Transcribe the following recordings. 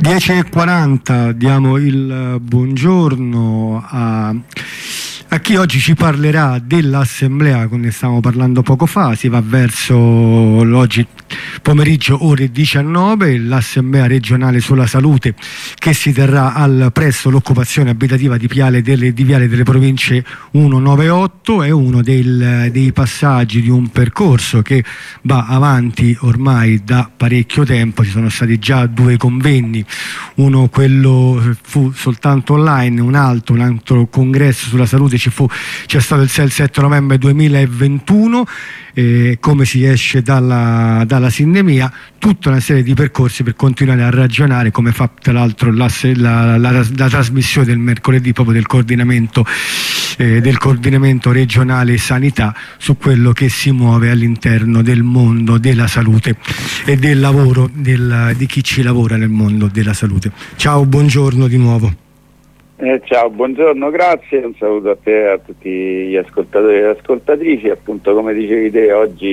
10:40, diamo il buongiorno a chi oggi ci parlerà dell'assemblea, ne stavamo parlando poco fa. Si va verso l'oggi pomeriggio ore 19, l'assemblea regionale sulla salute che si terrà presso l'occupazione abitativa di Viale delle Province 198. È uno dei passaggi di un percorso che va avanti ormai da parecchio tempo. Ci sono stati già 2 convegni, uno quello fu soltanto online, un altro congresso sulla salute c'è stato il 6-7 novembre 2021. Come si esce dalla sindemia, tutta una serie di percorsi per continuare a ragionare, come fa tra l'altro la trasmissione del mercoledì proprio del coordinamento regionale sanità, su quello che si muove all'interno del mondo della salute e del lavoro di chi ci lavora nel mondo della salute. Ciao, buongiorno di nuovo. Ciao, buongiorno, grazie, un saluto a te e a tutti gli ascoltatori e le ascoltatrici. Appunto, come dicevi te, oggi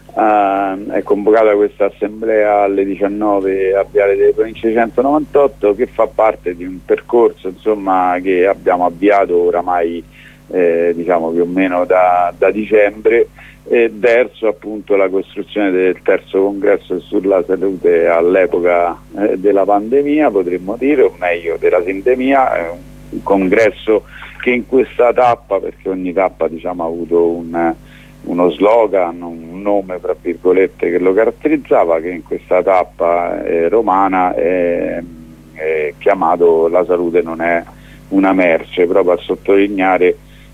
è convocata questa assemblea alle 19 a Viale delle Province 198, che fa parte di un percorso, insomma, che abbiamo avviato oramai diciamo più o meno da dicembre, verso appunto la costruzione del terzo congresso sulla salute all'epoca della pandemia, potremmo dire, o meglio della sindemia. Un congresso che in questa tappa, perché ogni tappa diciamo ha avuto uno slogan, un nome tra virgolette che lo caratterizzava, che in questa tappa romana è chiamato "La salute non è una merce", proprio a sottolineare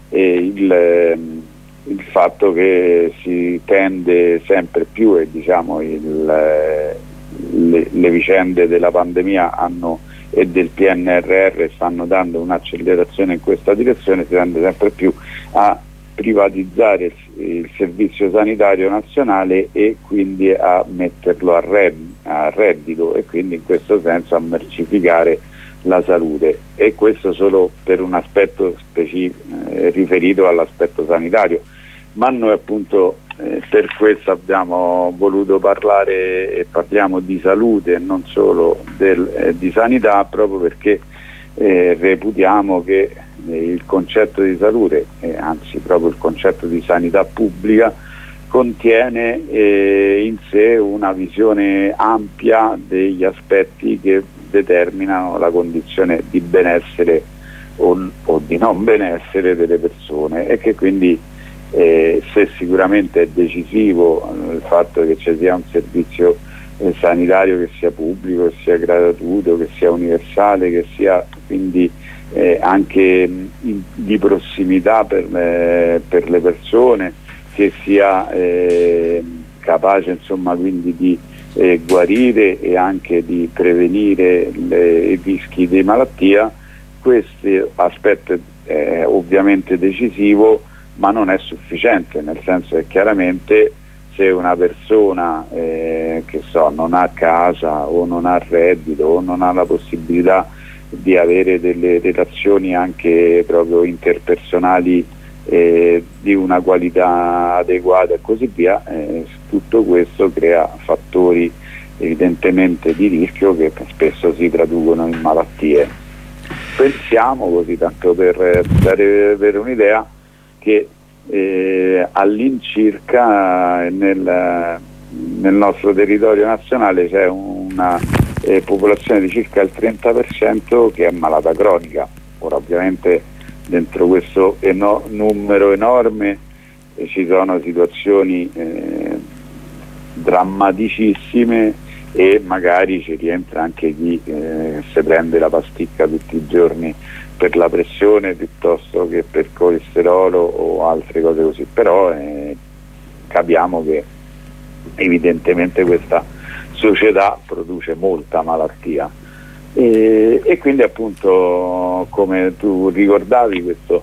il fatto che si tende sempre più, e diciamo le vicende della pandemia e del PNRR stanno dando un'accelerazione in questa direzione. Si tende sempre più a privatizzare il servizio sanitario nazionale e quindi a metterlo a reddito, e quindi in questo senso a mercificare la salute, e questo solo per un aspetto riferito all'aspetto sanitario. Ma noi appunto per questo abbiamo voluto parlare e parliamo di salute e non solo di sanità, proprio perché reputiamo che il concetto di salute, anzi proprio il concetto di sanità pubblica, contiene in sé una visione ampia degli aspetti che determinano la condizione di benessere o di non benessere delle persone, e che quindi se sicuramente è decisivo il fatto che ci sia un servizio sanitario che sia pubblico, che sia gratuito, che sia universale, che sia quindi anche di prossimità per le persone, che sia capace insomma quindi di guarire e anche di prevenire i rischi di malattia. Questo aspetto è ovviamente decisivo, ma non è sufficiente, nel senso che chiaramente se una persona non ha casa o non ha reddito o non ha la possibilità di avere delle relazioni anche proprio interpersonali di una qualità adeguata e così via, tutto questo crea fattori evidentemente di rischio che spesso si traducono in malattie. Pensiamo, così tanto per dare un'idea, che all'incirca nel nostro territorio nazionale c'è una popolazione di circa il 30% che è malata cronica. Ora ovviamente dentro questo numero enorme ci sono situazioni drammaticissime, e magari ci rientra anche chi si prende la pasticca tutti i giorni per la pressione piuttosto che per colesterolo o altre cose così, però capiamo che evidentemente questa società produce molta malattia, e quindi appunto, come tu ricordavi,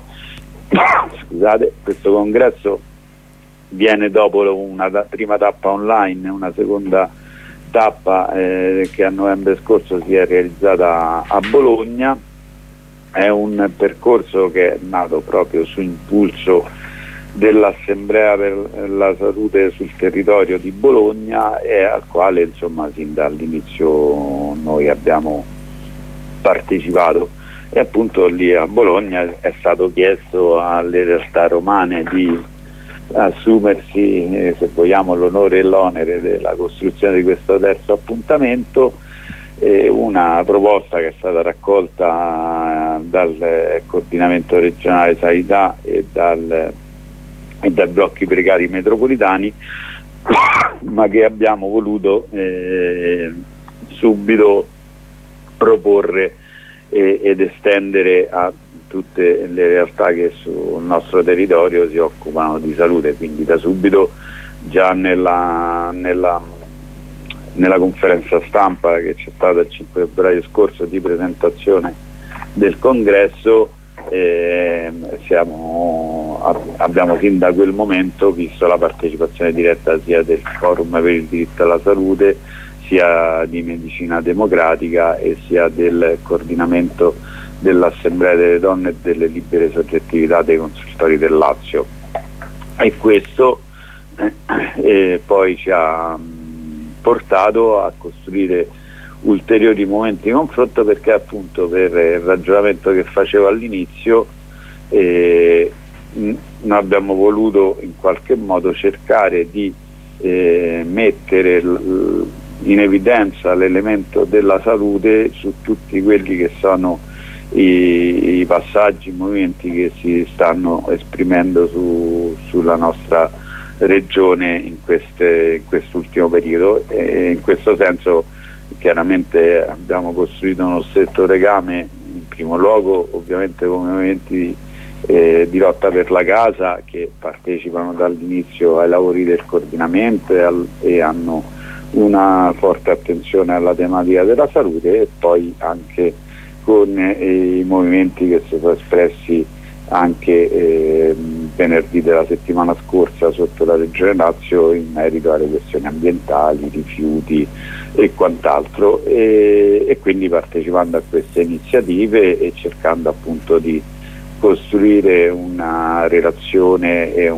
questo congresso viene dopo una prima tappa online, una seconda tappa che a novembre scorso si è realizzata a Bologna. È un percorso che è nato proprio su impulso dell'Assemblea per la salute sul territorio di Bologna, e al quale insomma sin dall'inizio noi abbiamo partecipato, e appunto lì a Bologna è stato chiesto alle realtà romane di assumersi, se vogliamo, l'onore e l'onere della costruzione di questo terzo appuntamento, una proposta che è stata raccolta dal coordinamento regionale sanità e dai blocchi precari metropolitani, ma che abbiamo voluto subito proporre ed estendere a tutte le realtà che sul nostro territorio si occupano di salute. Quindi da subito, già nella conferenza stampa che c'è stata il 5 febbraio scorso di presentazione del congresso, abbiamo fin da quel momento visto la partecipazione diretta sia del Forum per il diritto alla salute, sia di Medicina Democratica e sia del coordinamento dell'Assemblea delle Donne e delle Libere Soggettività dei Consultori del Lazio, e questo poi ci ha portato a costruire ulteriori momenti di confronto, perché appunto, per il ragionamento che facevo all'inizio, noi abbiamo voluto in qualche modo cercare di mettere in evidenza l'elemento della salute su tutti quelli che sono i passaggi, i movimenti che si stanno esprimendo sulla nostra regione in quest'ultimo periodo, e in questo senso chiaramente abbiamo costruito uno stretto legame, in primo luogo ovviamente con i movimenti di lotta per la casa, che partecipano dall'inizio ai lavori del coordinamento e hanno una forte attenzione alla tematica della salute, e poi anche con i movimenti che si sono espressi anche venerdì della settimana scorsa sotto la Regione Lazio in merito alle questioni ambientali, rifiuti e quant'altro, e quindi partecipando a queste iniziative e cercando appunto di costruire una relazione e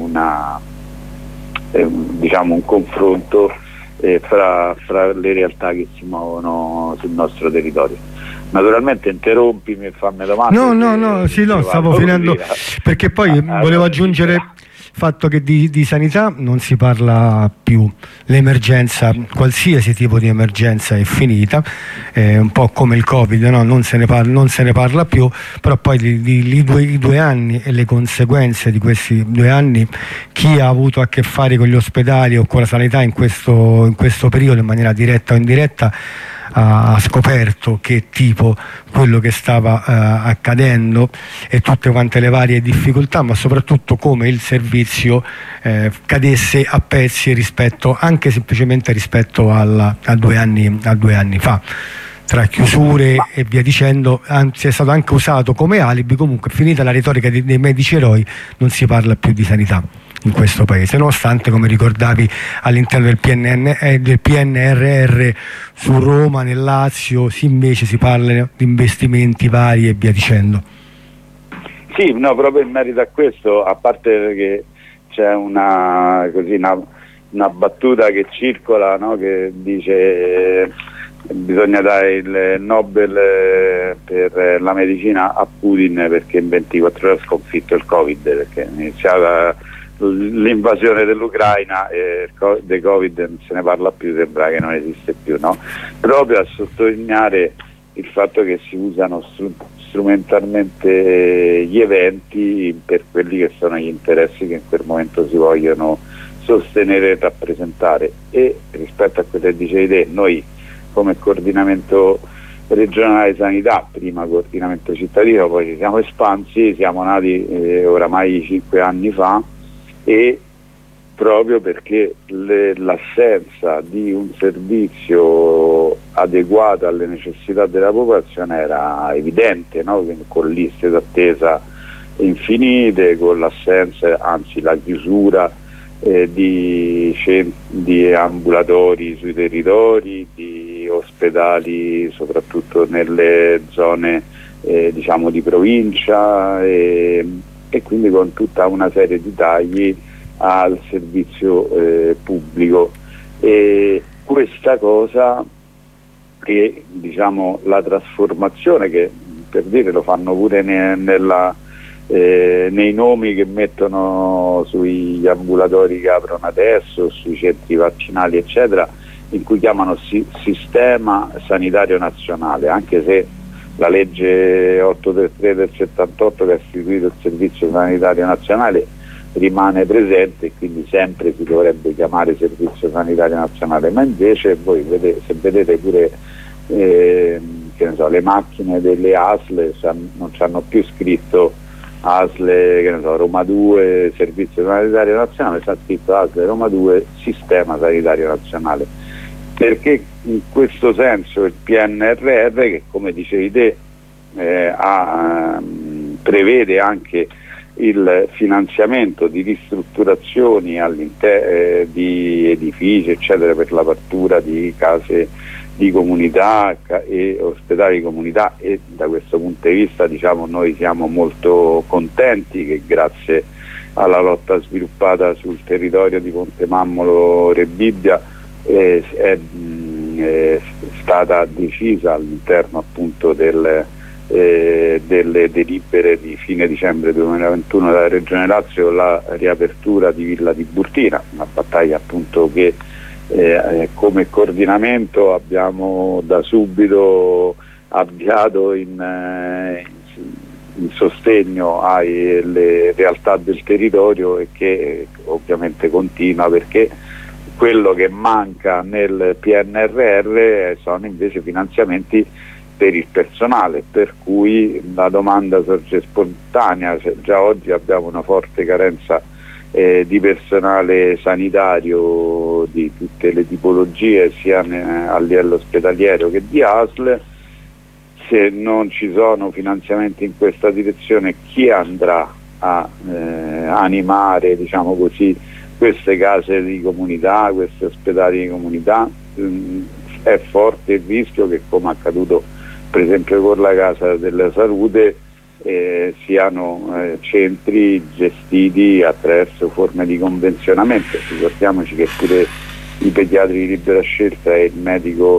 diciamo un confronto fra le realtà che si muovono sul nostro territorio. Naturalmente interrompimi e fammi domande. No, stavo finendo, perché poi volevo aggiungere il fatto che di sanità non si parla più. L'emergenza, qualsiasi tipo di emergenza è finita, un po' come il Covid, no? non se ne parla più, però poi i 2 anni e le conseguenze di questi 2 anni, chi ha avuto a che fare con gli ospedali o con la sanità in questo periodo, in maniera diretta o indiretta, ha scoperto che tipo quello che stava accadendo e tutte quante le varie difficoltà, ma soprattutto come il servizio cadesse a pezzi anche semplicemente rispetto a 2 anni fa, tra chiusure e via dicendo. Anzi, è stato anche usato come alibi. Comunque, finita la retorica dei medici eroi, non si parla più di sanità in questo paese, nonostante, come ricordavi, all'interno del PNRR su Roma, nel Lazio, invece si parla di investimenti vari e via dicendo. Sì, no, proprio in merito a questo, a parte che c'è una battuta che circola, no, che dice bisogna dare il Nobel per la medicina a Putin perché in 24 ore ha sconfitto il Covid, perché è iniziata l'invasione dell'Ucraina e del Covid non se ne parla più, sembra che non esiste più, no? Proprio a sottolineare il fatto che si usano strumentalmente gli eventi per quelli che sono gli interessi che in quel momento si vogliono sostenere e rappresentare. E rispetto a quello che dicevi te, noi come coordinamento regionale sanità, prima coordinamento cittadino, poi ci siamo espansi, siamo nati oramai 5 anni fa, e proprio perché l'assenza di un servizio adeguato alle necessità della popolazione era evidente, no? Quindi con liste d'attesa infinite, con l'assenza, anzi la chiusura di ambulatori sui territori, di ospedali soprattutto nelle zone diciamo di provincia, e quindi con tutta una serie di tagli al servizio pubblico, e questa cosa e diciamo la trasformazione che, per dire, lo fanno pure nei nomi che mettono sugli ambulatori che aprono adesso, sui centri vaccinali eccetera, in cui chiamano sistema sanitario nazionale, anche se la legge 833 del 78 che ha istituito il servizio sanitario nazionale rimane presente e quindi sempre si dovrebbe chiamare servizio sanitario nazionale, ma invece voi se vedete pure che ne so, le macchine delle ASL non ci hanno più scritto ASL, che ne so, Roma 2 servizio sanitario nazionale, c'è scritto ASL Roma 2 sistema sanitario nazionale, perché in questo senso il PNRR, che come dicevi te prevede anche il finanziamento di ristrutturazioni di edifici eccetera per l'apertura di case di comunità e ospedali di comunità, e da questo punto di vista diciamo noi siamo molto contenti che grazie alla lotta sviluppata sul territorio di Ponte Mammolo Rebibbia è stata decisa all'interno appunto delle delibere di fine dicembre 2021 dalla Regione Lazio la riapertura di Villa Tiburtina, una battaglia appunto che come coordinamento abbiamo da subito avviato in sostegno alle realtà del territorio e che ovviamente continua, perché quello che manca nel PNRR sono invece finanziamenti per il personale, per cui la domanda sorge spontanea. Già oggi abbiamo una forte carenza di personale sanitario di tutte le tipologie, sia a livello ospedaliero che di ASL. Se non ci sono finanziamenti in questa direzione, chi andrà a animare, diciamo così, queste case di comunità, questi ospedali di comunità? È forte il rischio che, come accaduto per esempio con la Casa della Salute, siano centri gestiti attraverso forme di convenzionamento. Ricordiamoci che pure i pediatri di libera scelta e il medico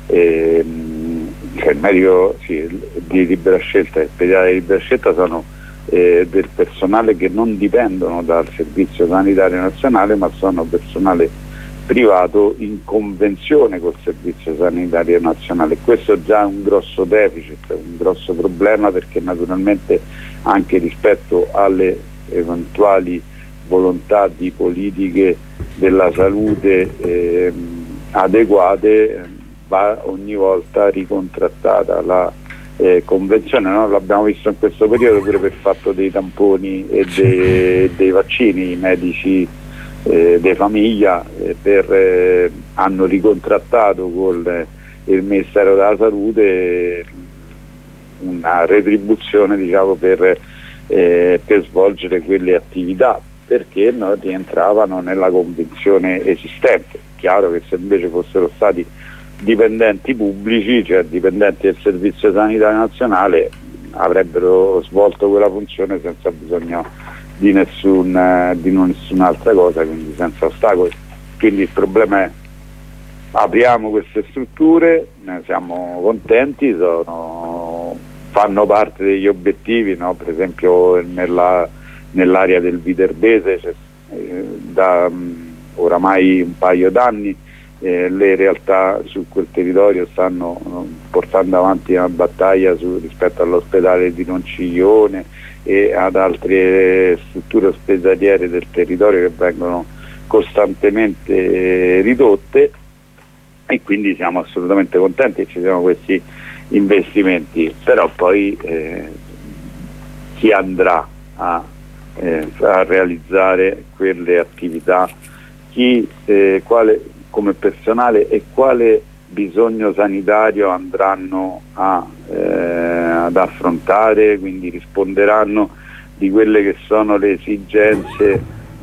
di libera scelta e il pediatra di libera scelta sono del personale che non dipendono dal Servizio Sanitario Nazionale, ma sono personale privato in convenzione col Servizio Sanitario Nazionale. Questo già è un grosso deficit, un grosso problema, perché naturalmente anche rispetto alle eventuali volontà di politiche della salute adeguate va ogni volta ricontrattata la convenzione, no? L'abbiamo visto in questo periodo pure per il fatto dei tamponi e dei vaccini. I medici di famiglia hanno ricontrattato con il Ministero della Salute una retribuzione, diciamo, per svolgere quelle attività, perché non rientravano nella convenzione esistente. Chiaro che se invece fossero stati dipendenti pubblici, cioè dipendenti del Servizio Sanitario Nazionale, avrebbero svolto quella funzione senza bisogno di nessun'altra cosa, quindi senza ostacoli. Quindi il problema è: apriamo queste strutture, ne siamo contenti, fanno parte degli obiettivi, no? Per esempio nell'area del Viterbese da oramai un paio d'anni le realtà su quel territorio stanno portando avanti una battaglia rispetto all'ospedale di Ronciglione e ad altre strutture ospedaliere del territorio che vengono costantemente ridotte, e quindi siamo assolutamente contenti che ci siano questi investimenti. Però poi chi andrà a realizzare quelle attività, quale come personale e quale bisogno sanitario andranno ad affrontare, quindi risponderanno di quelle che sono le esigenze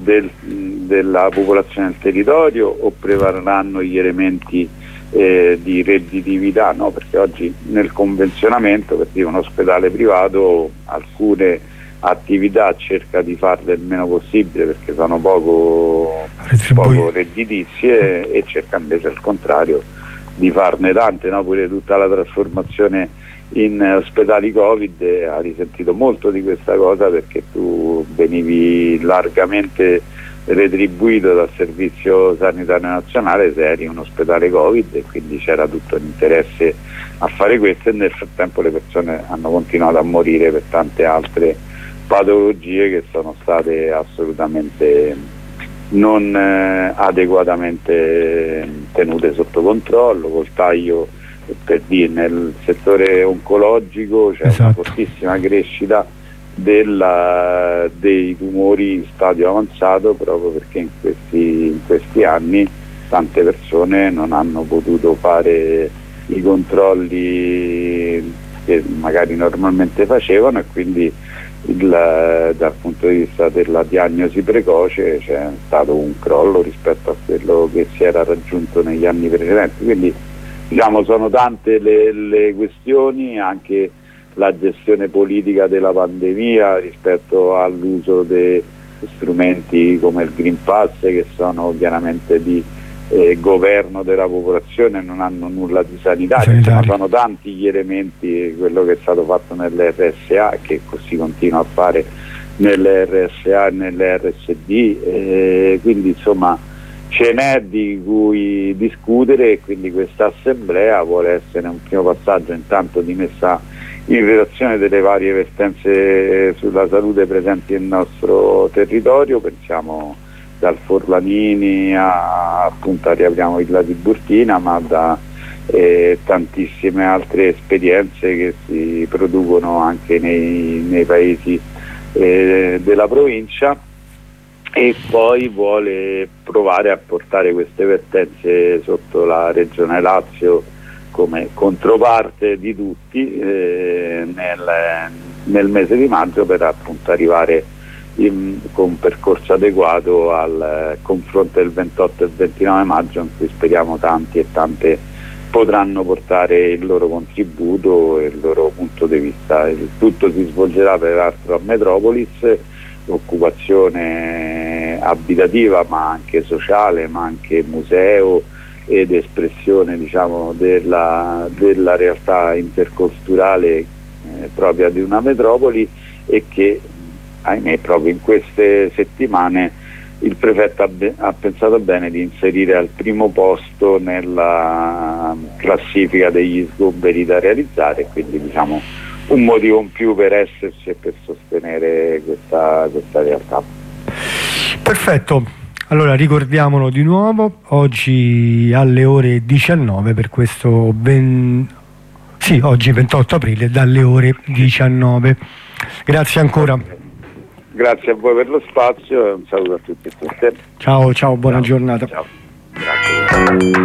della popolazione del territorio, o prevarranno gli elementi di redditività, no? Perché oggi nel convenzionamento, per dire, un ospedale privato alcune attività cerca di farle il meno possibile perché sono poco redditizie, e cerca invece al contrario di farne tante, no? Pure tutta la trasformazione in ospedali Covid ha risentito molto di questa cosa, perché tu venivi largamente retribuito dal Servizio Sanitario Nazionale se eri un ospedale Covid, e quindi c'era tutto l'interesse a fare questo, e nel frattempo le persone hanno continuato a morire per tante altre patologie che sono state assolutamente non adeguatamente tenute sotto controllo. Col taglio, per dire, nel settore oncologico c'è una fortissima crescita dei tumori in stadio avanzato, proprio perché in questi anni tante persone non hanno potuto fare i controlli che magari normalmente facevano, e quindi dal punto di vista della diagnosi precoce c'è stato un crollo rispetto a quello che si era raggiunto negli anni precedenti. Quindi diciamo sono tante le questioni, anche la gestione politica della pandemia rispetto all'uso di strumenti come il Green Pass, che sono chiaramente di governo della popolazione, non hanno nulla di sanitario. Insomma, sono tanti gli elementi, quello che è stato fatto nell'RSA e che così continua a fare nell'RSA e nell'RSD, quindi insomma ce n'è di cui discutere, e quindi questa assemblea vuole essere un primo passaggio intanto di messa in relazione delle varie vertenze sulla salute presenti nel nostro territorio. Pensiamo dal Forlanini appunto a Riapriamo Villa Tiburtina, ma da tantissime altre esperienze che si producono anche nei paesi della provincia, e poi vuole provare a portare queste vertenze sotto la Regione Lazio come controparte di tutti nel mese di maggio, per appunto arrivare con un percorso adeguato al confronto del 28 e 29 maggio, in cui speriamo tanti e tante potranno portare il loro contributo e il loro punto di vista. Il tutto si svolgerà peraltro a Metropolis, occupazione abitativa ma anche sociale, ma anche museo ed espressione, diciamo, della realtà interculturale propria di una metropoli, e che ahimè proprio in queste settimane il prefetto ha pensato bene di inserire al primo posto nella classifica degli sgomberi da realizzare, quindi diciamo un motivo in più per esserci e per sostenere questa realtà. Perfetto, allora ricordiamolo di nuovo, oggi alle ore 19 per questo oggi 28 aprile dalle ore 19. Grazie ancora. Grazie a voi per lo spazio e un saluto a tutti e tutte. Ciao, buona giornata. Ciao. Grazie.